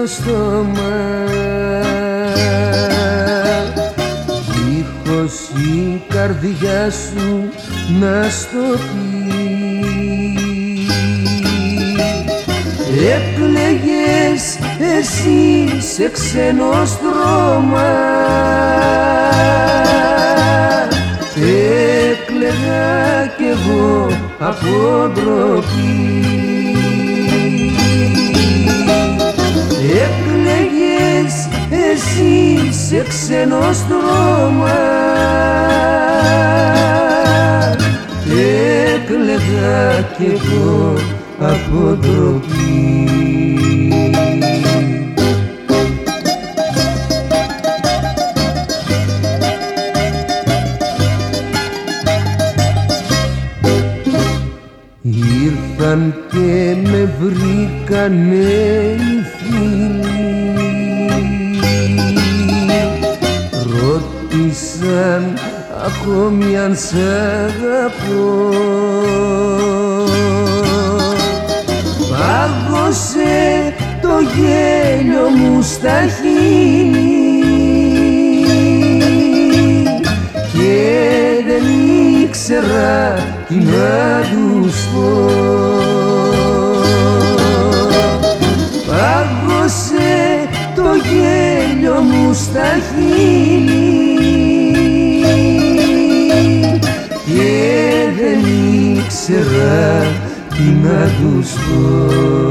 στο στόμα, δίχως η καρδιά σου να στο πει. Έκλαιγες εσύ σε ξένο στρώμα, έκλαιγα κι εγώ από ντροπή. Έκλαιγες εσύ σε ξένο στρώμα, έκλαιγα κι εγώ από ντροπή. Ήρθαν και με βρήκανε οι φίλοι, ρώτησαν ακόμη αν σ' αγαπώ. Πάγωσε το γέλιο μου στα χείλη και δεν ήξερα τι να τους πω. Πάγωσε το γέλιο μου στα χείλη και δεν ήξερα τι να τους πω.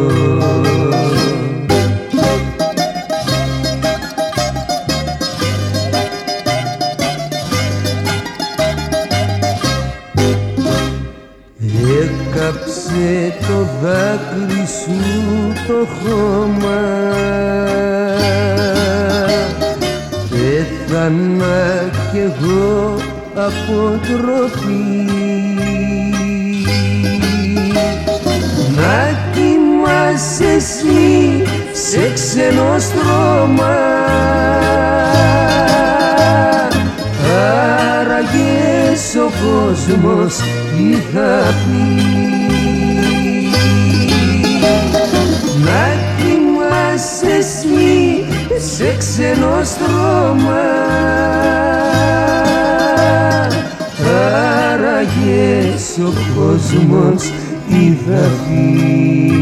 Έκαψε το δάκρυ σου το χώμα, πέθανα κι εγώ από ντροπή. Να κοιμάσαι εσύ σε ξένο στρώμα, άραγες ο κόσμος τι θα πει. Να κοιμάσαι εσύ σε ξένο στρώμα, άραγες ο κόσμος τι θα πει.